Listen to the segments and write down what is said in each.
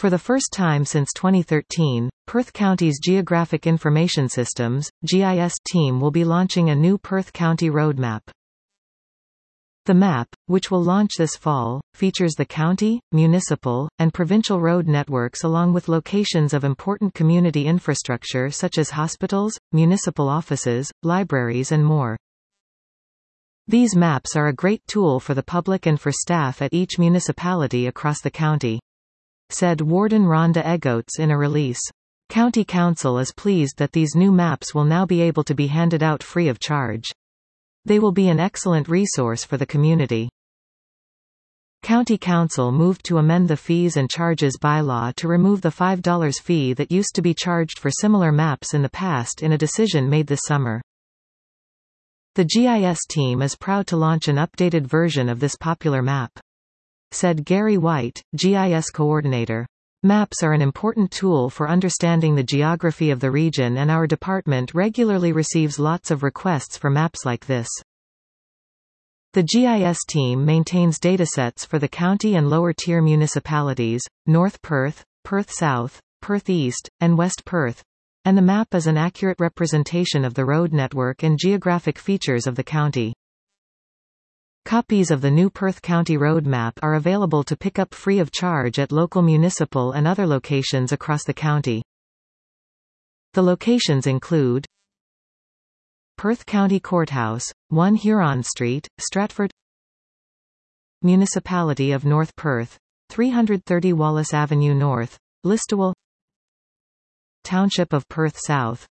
For the first time since 2013, Perth County's Geographic Information Systems (GIS) team will be launching a new Perth County roadmap. The map, which will launch this fall, features the county, municipal, and provincial road networks along with locations of important community infrastructure such as hospitals, municipal offices, libraries and more. These maps are a great tool for the public and for staff at each municipality across the county, said Warden Rhonda Egoats in a release. County Council is pleased that these new maps will now be able to be handed out free of charge. They will be an excellent resource for the community. County Council moved to amend the Fees and Charges bylaw to remove the $5 fee that used to be charged for similar maps in the past in a decision made this summer. The GIS team is proud to launch an updated version of this popular map, said Gary White, GIS coordinator. Maps are an important tool for understanding the geography of the region, and our department regularly receives lots of requests for maps like this. The GIS team maintains datasets for the county and lower-tier municipalities, North Perth, Perth South, Perth East, and West Perth, and the map is an accurate representation of the road network and geographic features of the county. Copies of the new Perth County Road Map are available to pick up free of charge at local municipal and other locations across the county. The locations include Perth County Courthouse, 1 Huron Street, Stratford. Municipality of North Perth, 330 Wallace Avenue North, Listowel. Township of Perth South,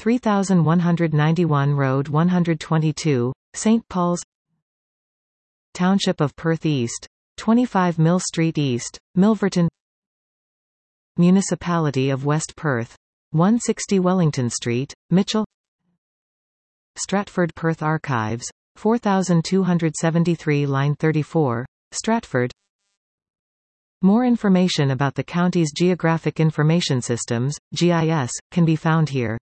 3191 Road 122, St. Paul's. Township of Perth East, 25 Mill Street East, Milverton. Municipality of West Perth, 160 Wellington Street, Mitchell. Stratford Perth Archives, 4273 Line 34, Stratford. More information about the county's Geographic Information Systems, GIS, can be found here.